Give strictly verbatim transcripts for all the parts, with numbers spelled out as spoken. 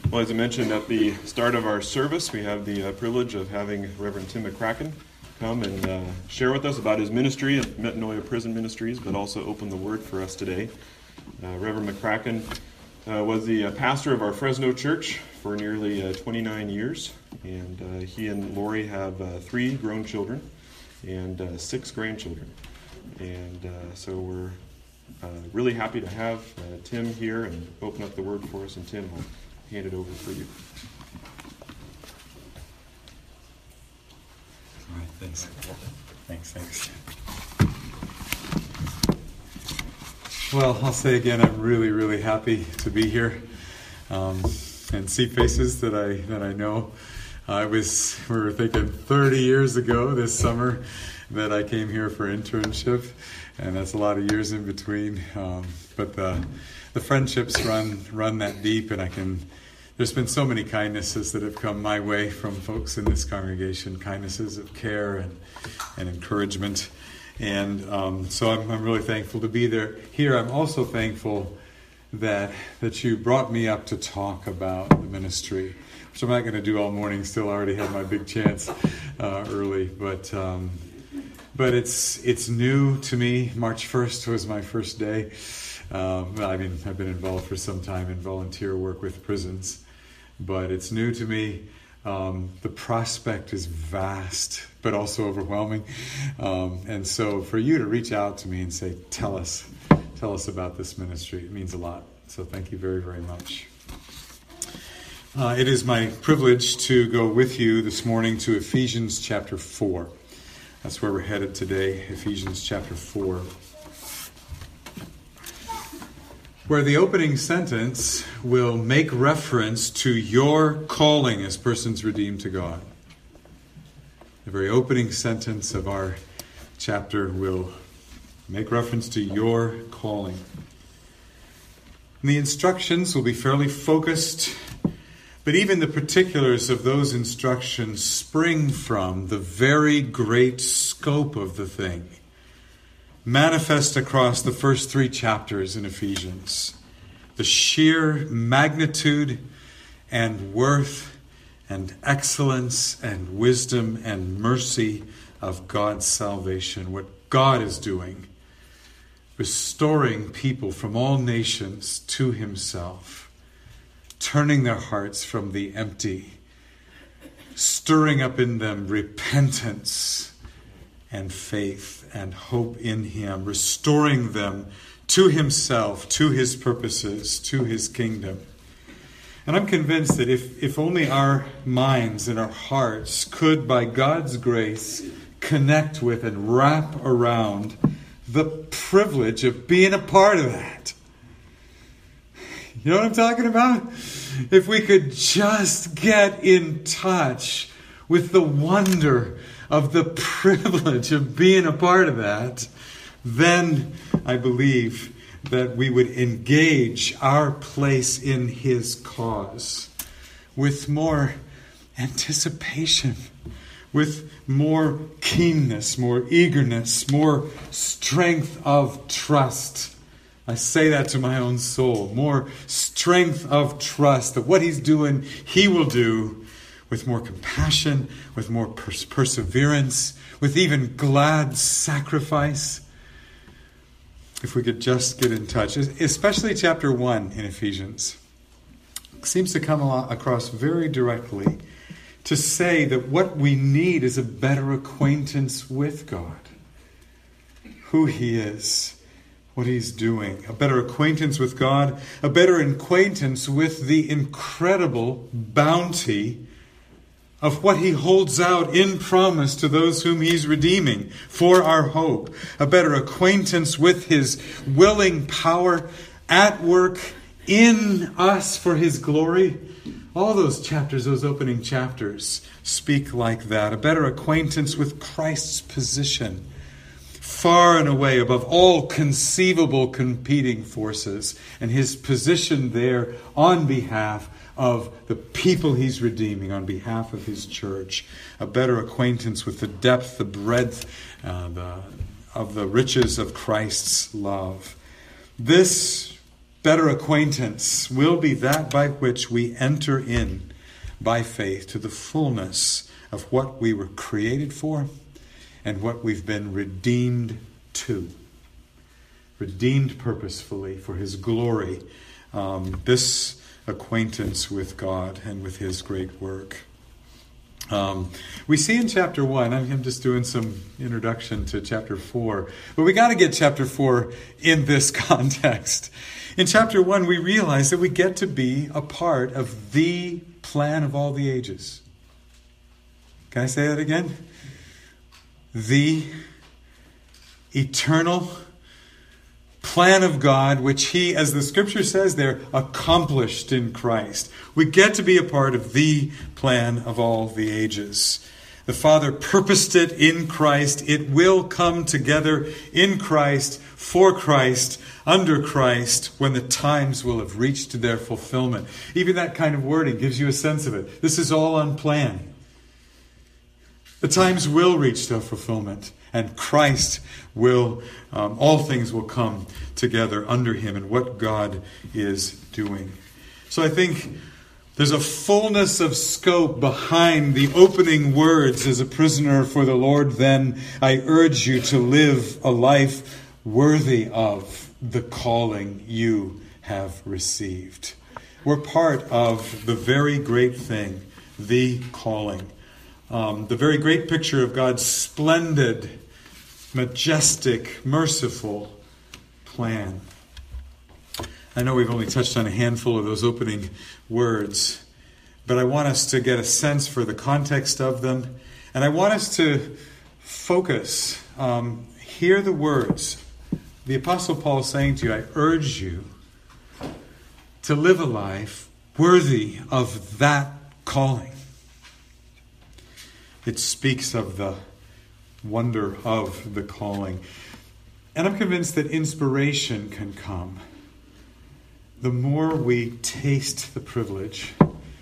Well, as I mentioned at the start of our service, we have the uh, privilege of having Reverend Tim McCracken come and uh, share with us about his ministry at Metanoia Prison Ministries, but also open the Word for us today. Uh, Reverend McCracken uh, was the uh, pastor of our Fresno church for nearly uh, twenty-nine years, and uh, he and Lori have uh, three grown children and uh, six grandchildren. And uh, so we're uh, really happy to have uh, Tim here and open up the Word for us, and Tim will hand it over for you. All right, thanks. Thanks, thanks. Well, I'll say again, I'm really, really happy to be here um, and see faces that I that I know. I was, we were thinking thirty years ago this summer that I came here for internship, and that's a lot of years in between. Um, but the the friendships run run that deep, and I can. There's been so many kindnesses that have come my way from folks in this congregation, kindnesses of care and, and encouragement. And um, so I'm, I'm really thankful to be there. Here, I'm also thankful that that you brought me up to talk about the ministry, which I'm not going to do all morning. Still, I already had my big chance uh, early. But um, but it's it's new to me. March first was my first day. Um, I mean, I've been involved for some time in volunteer work with prisons. But it's new to me. Um, the prospect is vast, but also overwhelming. Um, and so for you to reach out to me and say, tell us, tell us about this ministry, it means a lot. So thank you very, very much. Uh, it is my privilege to go with you this morning to Ephesians chapter four. That's where we're headed today, Ephesians chapter four. Where the opening sentence will make reference to your calling as persons redeemed to God. The very opening sentence of our chapter will make reference to your calling. And the instructions will be fairly focused, but even the particulars of those instructions spring from the very great scope of the thing. Manifest across the first three chapters in Ephesians. The sheer magnitude and worth and excellence and wisdom and mercy of God's salvation. What God is doing. Restoring people from all nations to Himself. Turning their hearts from the empty. Stirring up in them repentance and faith and hope in Him, restoring them to Himself, to His purposes, to His kingdom. And I'm convinced that if, if only our minds and our hearts could, by God's grace, connect with and wrap around the privilege of being a part of that. You know what I'm talking about? If we could just get in touch with the wonder of the privilege of being a part of that, then I believe that we would engage our place in His cause with more anticipation, with more keenness, more eagerness, more strength of trust. I say that to my own soul. More strength of trust that what He's doing, He will do with more compassion, with more pers- perseverance, with even glad sacrifice. If we could just get in touch, especially chapter one in Ephesians, seems to come across very directly to say that what we need is a better acquaintance with God, who He is, what He's doing, a better acquaintance with God, a better acquaintance with the incredible bounty of what He holds out in promise to those whom He's redeeming for our hope. A better acquaintance with His willing power at work in us for His glory. All those chapters, those opening chapters, speak like that. A better acquaintance with Christ's position, far and away above all conceivable competing forces, and His position there on behalf of the people He's redeeming, on behalf of His church. A better acquaintance with the depth, the breadth uh, the, of the riches of Christ's love. This better acquaintance will be that by which we enter in by faith to the fullness of what we were created for and what we've been redeemed to. Redeemed purposefully for His glory. Um, this acquaintance with God and with His great work. Um, we see in chapter one, I'm just doing some introduction to chapter four, but we got to get chapter four in this context. In chapter one, we realize that we get to be a part of the plan of all the ages. Can I say that again? The eternal plan of God, which He, as the Scripture says there, accomplished in Christ. We get to be a part of the plan of all the ages. The Father purposed it in Christ. It will come together in Christ, for Christ, under Christ, when the times will have reached their fulfillment. Even that kind of wording gives you a sense of it. This is all on plan. The times will reach their fulfillment. And Christ will, um, all things will come together under Him and what God is doing. So I think there's a fullness of scope behind the opening words, as a prisoner for the Lord, then I urge you to live a life worthy of the calling you have received. We're part of the very great thing, the calling. Um, the very great picture of God's splendid, majestic, merciful plan. I know we've only touched on a handful of those opening words, but I want us to get a sense for the context of them, and I want us to focus, um, hear the words. The Apostle Paul is saying to you, I urge you to live a life worthy of that calling. It speaks of the wonder of the calling. And I'm convinced that inspiration can come the more we taste the privilege,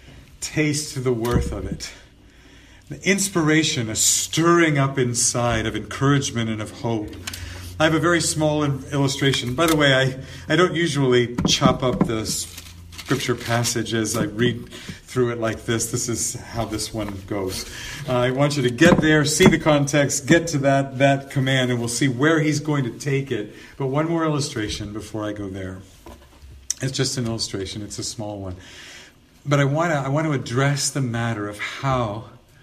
taste the worth of it. The inspiration, a stirring up inside of encouragement and of hope. I have a very small illustration. By the way, I, I don't usually chop up the scripture passage as I read through it like this. This is how this one goes. Uh, I want you to get there, see the context, get to that, that command, and we'll see where he's going to take it. But one more illustration before I go there. It's just an illustration. It's a small one. But I want to I want to address the matter of how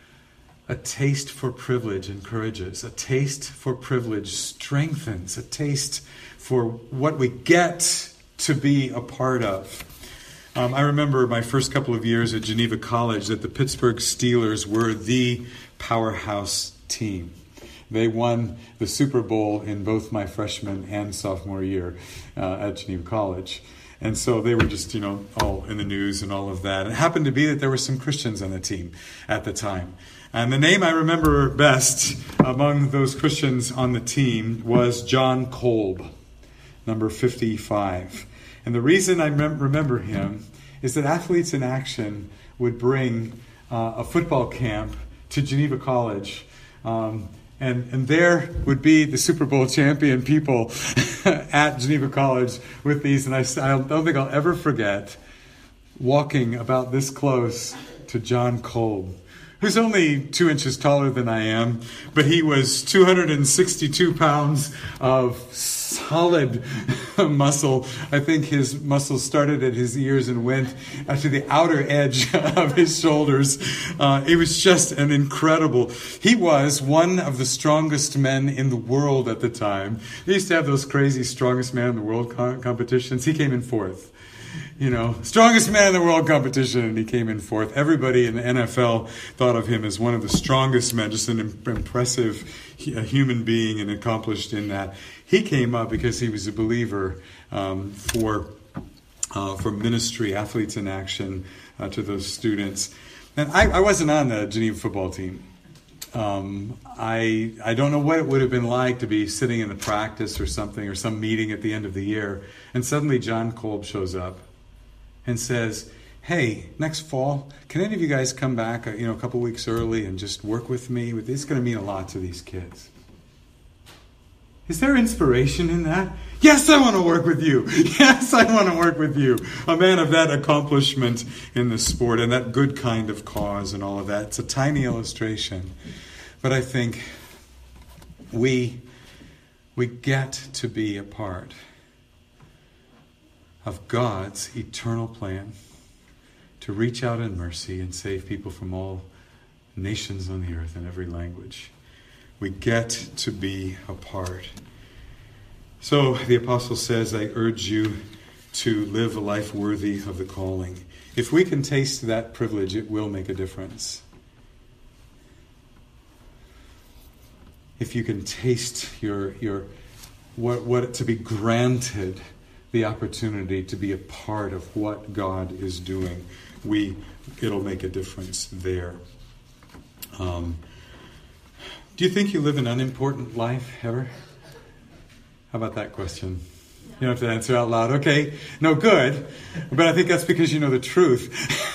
a taste for privilege encourages. A taste for privilege strengthens. A taste for what we get to be a part of. Um, I remember my first couple of years at Geneva College that the Pittsburgh Steelers were the powerhouse team. They won the Super Bowl in both my freshman and sophomore year uh, at Geneva College. And so they were just, you know, all in the news and all of that. It happened to be that there were some Christians on the team at the time. And the name I remember best among those Christians on the team was John Kolb, number fifty-five. And the reason I mem- remember him is that Athletes in Action would bring uh, a football camp to Geneva College. Um, and, and there would be the Super Bowl champion people at Geneva College with these. And I, I don't think I'll ever forget walking about this close to John Kolb, who's only two inches taller than I am, but he was two hundred sixty-two pounds of solid muscle. I think his muscles started at his ears and went to the outer edge of his shoulders. Uh, it was just an incredible. He was one of the strongest men in the world at the time. They used to have those crazy strongest man in the world co- competitions. He came in fourth. You know, strongest man in the world competition, and he came in fourth. Everybody in the N F L thought of him as one of the strongest men, just an impressive human being and accomplished in that. He came up because he was a believer um, for uh, for ministry, Athletes in Action, uh, to those students. And I, I wasn't on the Geneva football team. Um, I I don't know what it would have been like to be sitting in the practice or something, or some meeting at the end of the year, and suddenly John Kolb shows up and says, hey, next fall, can any of you guys come back, you know, a couple weeks early and just work with me? It's going to mean a lot to these kids. Is there inspiration in that? Yes, I want to work with you. Yes, I want to work with you. A man of that accomplishment in the sport and that good kind of cause and all of that. It's a tiny illustration. But I think we, we get to be a part of God's eternal plan to reach out in mercy and save people from all nations on the earth and every language. We get to be a part. So the apostle says, I urge you to live a life worthy of the calling. If we can taste that privilege, it will make a difference. If you can taste your your what what to be granted the opportunity to be a part of what God is doing, we it'll make a difference there. Um, do you think you live an unimportant life ever? How about that question? You don't have to answer out loud. Okay, no, good. But I think that's because you know the truth.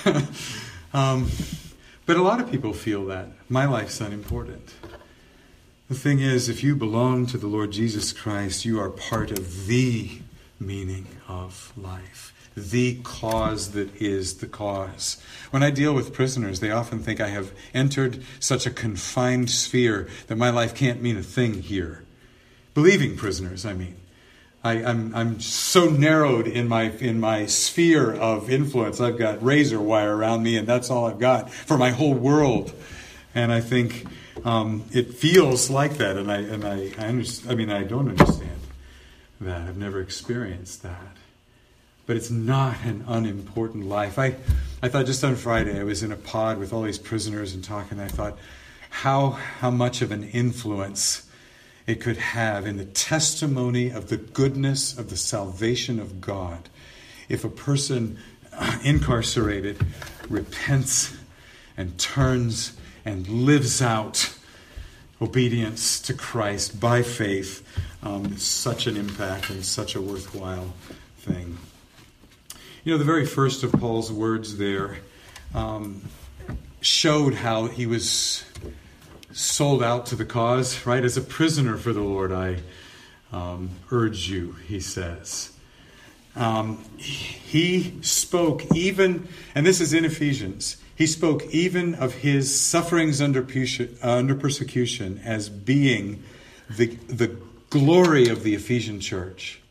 um, but a lot of people feel that. My life's unimportant. The thing is, if you belong to the Lord Jesus Christ, you are part of the meaning of life. The cause that is the cause. When I deal with prisoners, they often think I have entered such a confined sphere that my life can't mean a thing here. Believing prisoners, I mean. I, I'm I'm so narrowed in my in my sphere of influence. I've got razor wire around me, and that's all I've got for my whole world. And I think um, it feels like that. And I and I I, understand, I mean I don't understand that. I've never experienced that. But it's not an unimportant life. I I thought just on Friday I was in a pod with all these prisoners and talking. And I thought how how much of an influence it could have in the testimony of the goodness of the salvation of God if a person incarcerated repents and turns and lives out obedience to Christ by faith. Um, it's such an impact and such a worthwhile thing. You know, the very first of Paul's words there um, showed how he was sold out to the cause, right? As a prisoner for the Lord, I um, urge you, he says. Um, he spoke even, and this is in Ephesians, he spoke even of his sufferings under, under persecution as being the, the glory of the Ephesian church.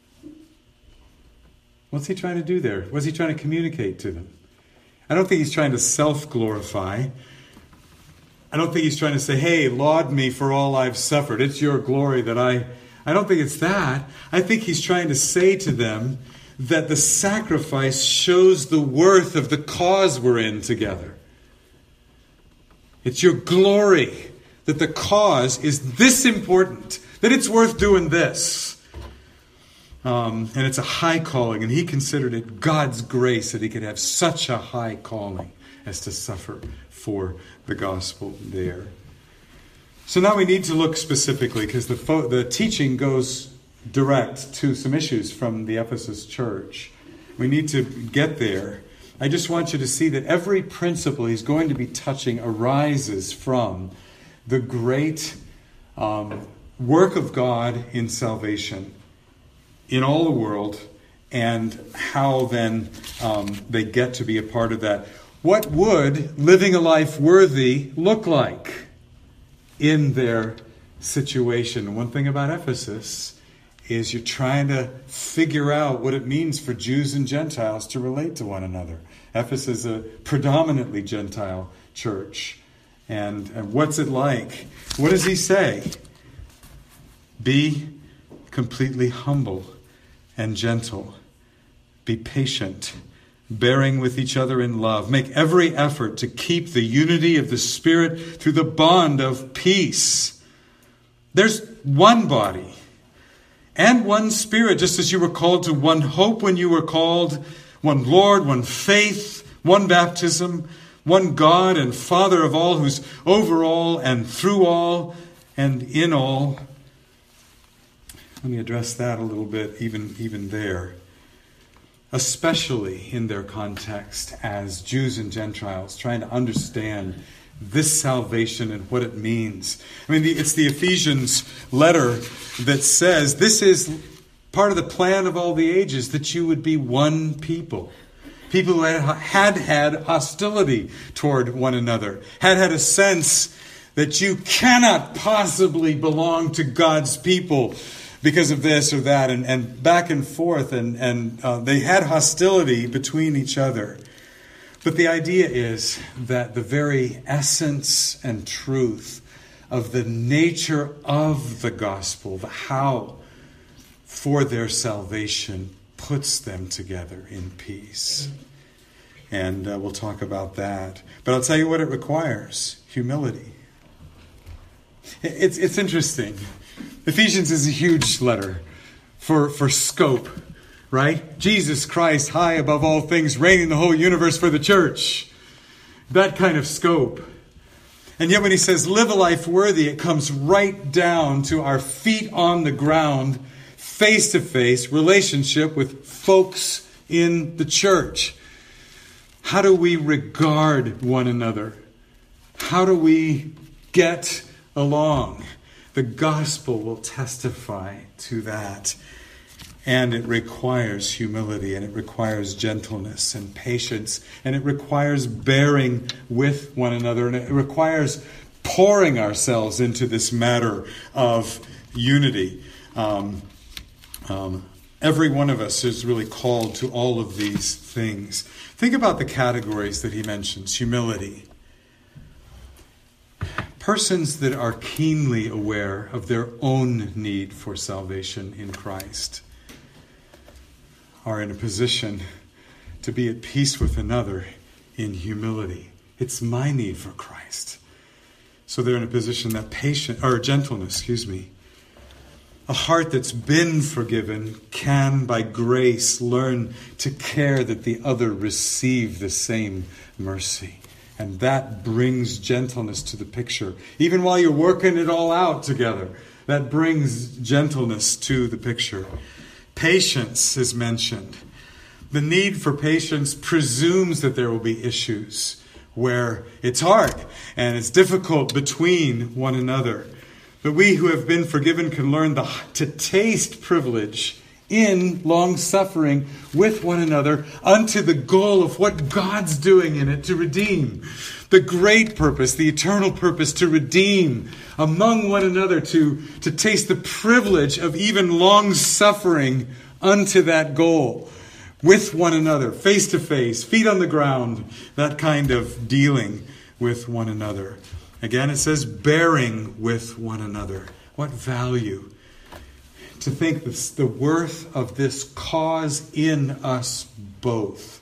What's he trying to do there? What's he trying to communicate to them? I don't think he's trying to self-glorify. I don't think he's trying to say, hey, laud me for all I've suffered. It's your glory that I... I don't think it's that. I think he's trying to say to them that the sacrifice shows the worth of the cause we're in together. It's your glory that the cause is this important, that it's worth doing this. Um, and it's a high calling, and he considered it God's grace that he could have such a high calling as to suffer for the gospel there. So now we need to look specifically, because the fo- the teaching goes direct to some issues from the Ephesus church. We need to get there. I just want you to see that every principle he's going to be touching arises from the great um, work of God in salvation in all the world, and how then um, they get to be a part of that. What would living a life worthy look like in their situation? One thing about Ephesus is you're trying to figure out what it means for Jews and Gentiles to relate to one another. Ephesus is a predominantly Gentile church. And, and what's it like? What does he say? Be completely humble and gentle. Be patient, bearing with each other in love. Make every effort to keep the unity of the Spirit through the bond of peace. There's one body and one Spirit, just as you were called to one hope when you were called, one Lord, one faith, one baptism, one God and Father of all, who's over all and through all and in all. Let me address that a little bit, even, even there. Especially in their context as Jews and Gentiles, trying to understand this salvation and what it means. I mean, the, it's the Ephesians letter that says this is part of the plan of all the ages, that you would be one people. People who had had, had hostility toward one another, had had a sense that you cannot possibly belong to God's people because of this or that, and, and back and forth, and, and uh, they had hostility between each other. But the idea is that the very essence and truth of the nature of the gospel, the how for their salvation, puts them together in peace. And uh, we'll talk about that. But I'll tell you what it requires: humility. It's, it's interesting. Ephesians is a huge letter for, for scope. Right? Jesus Christ, high above all things, reigning the whole universe for the church. That kind of scope. And yet when he says, live a life worthy, it comes right down to our feet on the ground, face-to-face relationship with folks in the church. How do we regard one another? How do we get along? The gospel will testify to that. And it requires humility, and it requires gentleness and patience, and it requires bearing with one another, and it requires pouring ourselves into this matter of unity. Um, um, every one of us is really called to all of these things. Think about the categories that he mentions. Humility. Persons that are keenly aware of their own need for salvation in Christ are in a position to be at peace with another in humility. It's my need for Christ. So they're in a position that patient or gentleness, excuse me. A heart that's been forgiven can, by grace, learn to care that the other receive the same mercy. And that brings gentleness to the picture. Even while you're working it all out together, that brings gentleness to the picture. Patience is mentioned. The need for patience presumes that there will be issues where it's hard and it's difficult between one another. But we who have been forgiven can learn the, to taste privilege in long-suffering with one another unto the goal of what God's doing in it to redeem. The great purpose, the eternal purpose to redeem among one another, to, to taste the privilege of even long-suffering unto that goal. With one another, face to face, feet on the ground, that kind of dealing with one another. Again, it says bearing with one another. What value to think this, the worth of this cause in us both.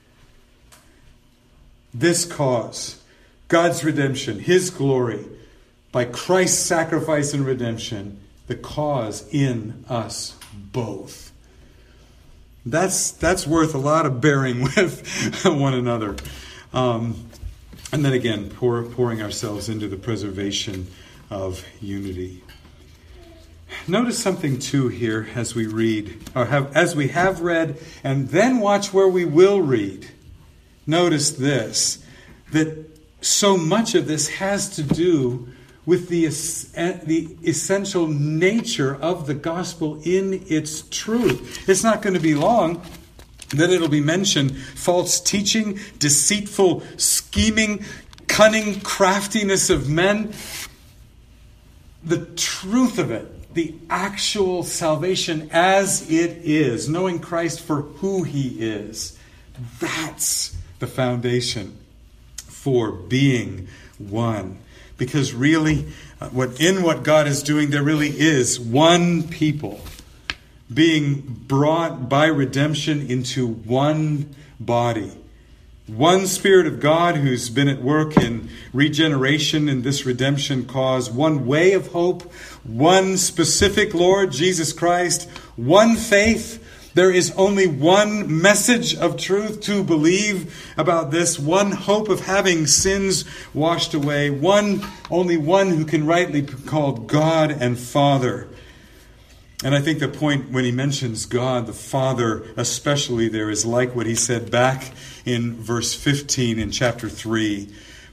This cause, God's redemption, His glory, by Christ's sacrifice and redemption, the cause in us both. That's that's worth a lot of bearing with one another. Um, and then again, pour, pouring ourselves into the preservation of unity. Notice something too here as we read, or have, as we have read, and then watch where we will read. Notice this, that so much of this has to do with the, the essential nature of the gospel in its truth. It's not going to be long that it'll be mentioned false teaching, deceitful scheming, cunning craftiness of men. The truth of it, the actual salvation as it is, knowing Christ for who He is, that's the foundation for being one. Because really, uh, what in what God is doing, there really is one people being brought by redemption into one body. One Spirit of God who's been at work in regeneration in this redemption cause. One way of hope. One specific Lord, Jesus Christ. One faith. There is only one message of truth to believe about this. One hope of having sins washed away. One, only one who can rightly be called God and Father. And I think the point when he mentions God, the Father especially there, is like what he said back in verse fifteen in chapter three,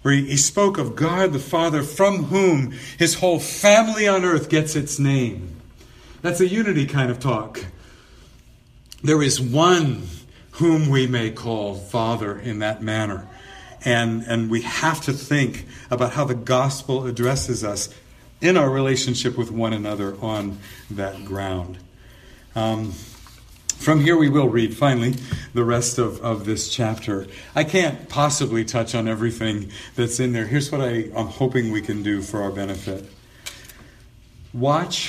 where he, he spoke of God the Father, from whom his whole family on earth gets its name. That's a unity kind of talk. There is one whom we may call Father in that manner. And, and we have to think about how the gospel addresses us in our relationship with one another on that ground. Um, from here we will read, finally, the rest of, of this chapter. I can't possibly touch on everything that's in there. Here's what I, I'm hoping we can do for our benefit. Watch,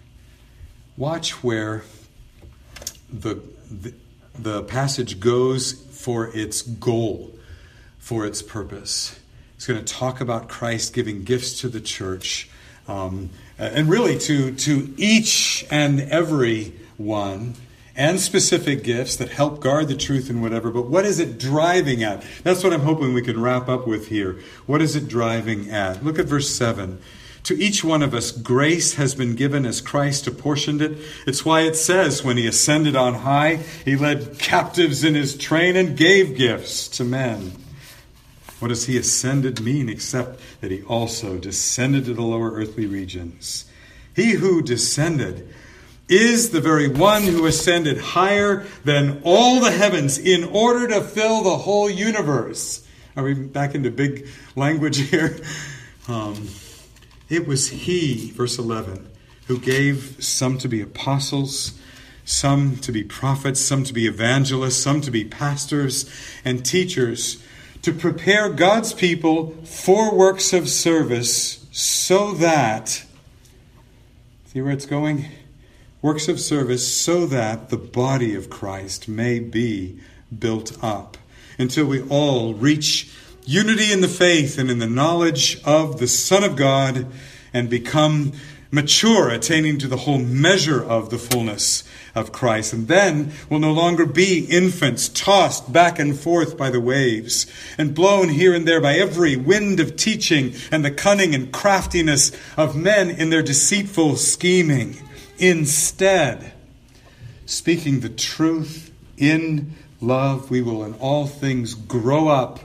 watch where the, the, the passage goes for its goal, for its purpose. It's going to talk about Christ giving gifts to the church, um, and really to, to each and every one, and specific gifts that help guard the truth and whatever. But what is it driving at? That's what I'm hoping we can wrap up with here. What is it driving at? Look at verse seven. To each one of us, grace has been given as Christ apportioned it. It's why it says, when he ascended on high, he led captives in his train and gave gifts to men. What does he ascended mean except that he also descended to the lower earthly regions? He who descended is the very one who ascended higher than all the heavens in order to fill the whole universe. Are we back into big language here? Um, it was he, verse eleven, who gave some to be apostles, some to be prophets, some to be evangelists, some to be pastors and teachers, to prepare God's people for works of service, so that, see where it's going? Works of service, so that the body of Christ may be built up, until we all reach unity in the faith and in the knowledge of the Son of God, and become mature, attaining to the whole measure of the fullness of Christ. And then we'll no longer be infants tossed back and forth by the waves and blown here and there by every wind of teaching and the cunning and craftiness of men in their deceitful scheming. Instead, speaking the truth in love, we will in all things grow up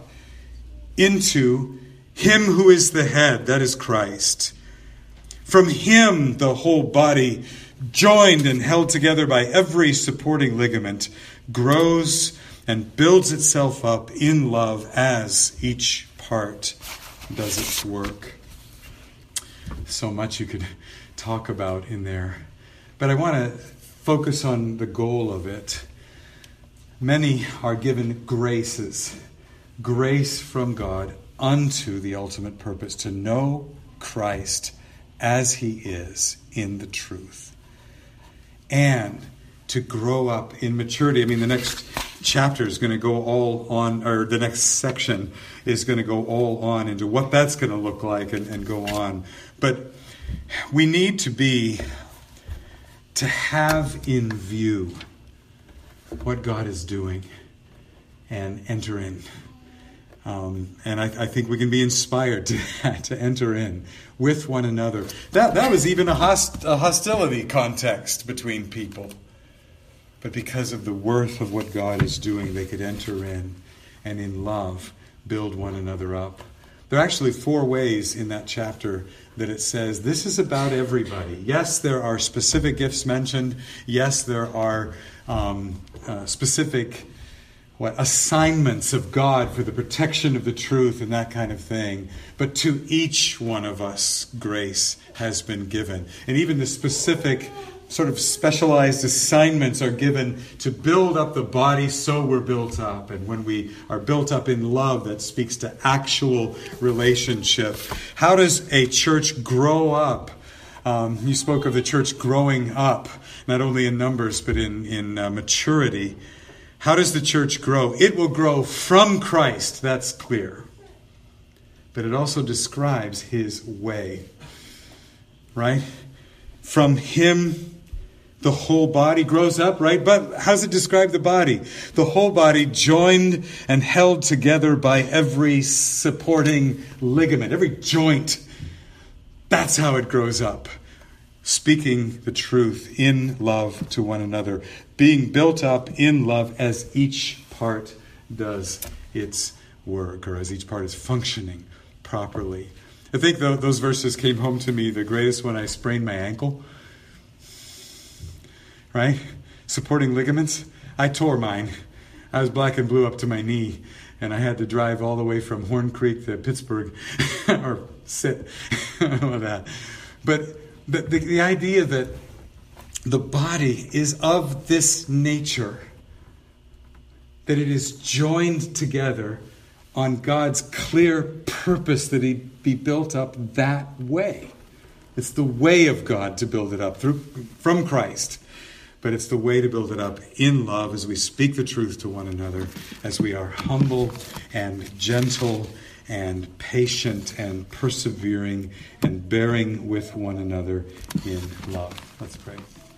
into him who is the head, that is Christ. From him, the whole body, joined and held together by every supporting ligament, grows and builds itself up in love as each part does its work. So much you could talk about in there. But I want to focus on the goal of it. Many are given graces, grace from God unto the ultimate purpose, to know Christ as he is in the truth, and to grow up in maturity. I mean, the next chapter is going to go all on, or the next section is going to go all on into what that's going to look like and, and go on. But we need to be, to have in view what God is doing and enter in. Um, and I, I think we can be inspired to, to enter in with one another. That that was even a, host, a hostility context between people. But because of the worth of what God is doing, they could enter in and in love build one another up. There are actually four ways in that chapter that it says this is about everybody. Yes, there are specific gifts mentioned. Yes, there are um, uh, specific what assignments of God for the protection of the truth and that kind of thing. But to each one of us, grace has been given. And even the specific sort of specialized assignments are given to build up the body so we're built up. And when we are built up in love, that speaks to actual relationship. How does a church grow up? Um, you spoke of the church growing up, not only in numbers, but in, in uh, maturity. How does the church grow? It will grow from Christ, that's clear. But it also describes his way, right? From him, the whole body grows up, right? But how does it describe the body? The whole body joined and held together by every supporting ligament, every joint. That's how it grows up. Speaking the truth in love to one another. Being built up in love as each part does its work, or as each part is functioning properly. I think th- those verses came home to me the greatest when I sprained my ankle. Right? Supporting ligaments. I tore mine. I was black and blue up to my knee, and I had to drive all the way from Horn Creek to Pittsburgh, or sit, with that. But the, the, the idea that the body is of this nature, that it is joined together on God's clear purpose that it be built up that way. It's the way of God to build it up through from Christ. But it's the way to build it up in love as we speak the truth to one another, as we are humble and gentle and patient and persevering and bearing with one another in love. Let's pray.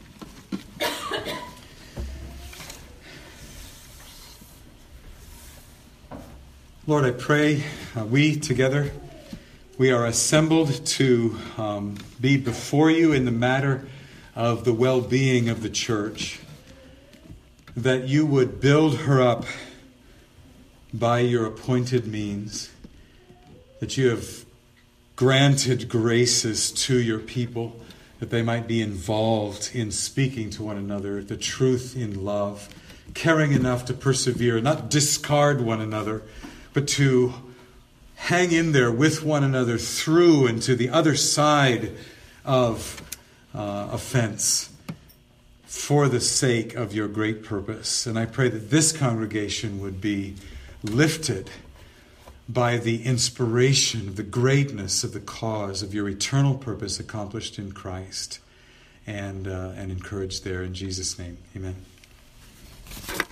Lord, I pray uh, we together, we are assembled to um, be before you in the matter of the well-being of the church, that you would build her up by your appointed means, that you have granted graces to your people, that they might be involved in speaking to one another the truth in love, caring enough to persevere, not discard one another, but to hang in there with one another through and to the other side of uh, offense for the sake of your great purpose. And I pray that this congregation would be lifted by the inspiration of the greatness of the cause of your eternal purpose accomplished in Christ, and uh, and encouraged there in Jesus' name. Amen.